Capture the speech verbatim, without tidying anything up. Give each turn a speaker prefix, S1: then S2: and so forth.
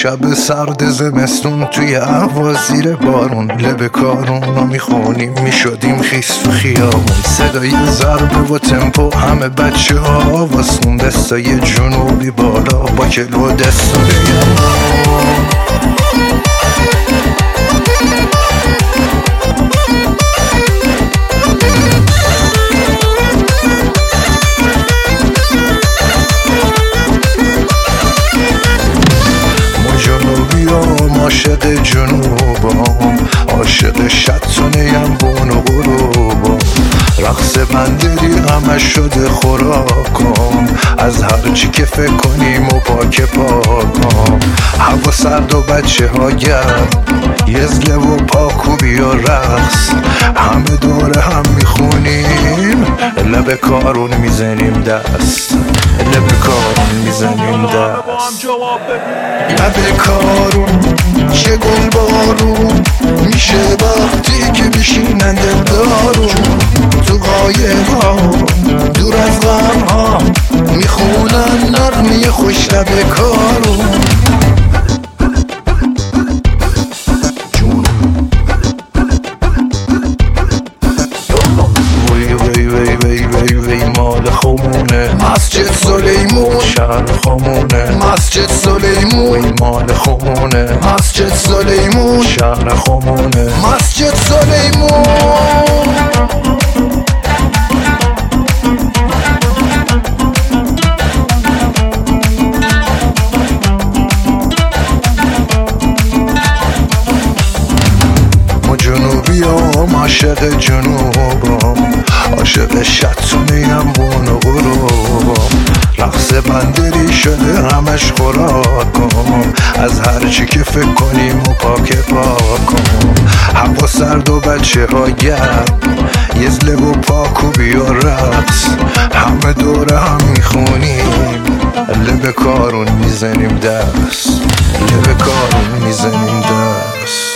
S1: شب سرد زمستون توی هوا زیر بارون، لب کارون رو میخونیم میشدیم خیس تو خیابون. صدای ضربه و تمپو همه بچه ها واسون دستای جنوبی بالا با کلو دست و عاشق جنوبم، عاشق شطونیم بون و غروبم. رقص بندری همش شده خوراکم، از هر چی که فکر کنیم و پاک پاکم. هوا سرد و بچه ها گرم، یزله و پاکوبی و رقص، همه دوره هم میخونیم، لب کارون میزنیم دست، لب کارون میزنیم دست. لب کارون چه گل بارون میشه وقتی که میشینن دلدارون، تو قایقا دور از غم ها میخونن نغمه خوش لب کارون. مال خمونه مسجد سلیمون، شهر خمونه مسجد سلیمون. مال خمونه مسجد سلیمون، شهر خمونه مسجد سلیمون. جنوبی هم عاشق جنوبم، عاشق شطونیم بون و غروبم. رقص بندری شده همش خوراکم، از هر چی که فکر کنیم و پاک پاکم. هوا سرد و بچه ها گرم، یزله و پاکوبی و رقص، همه دوره هم میخونیم، لب کارون میزنیم دست، لب کارون میزنیم دست.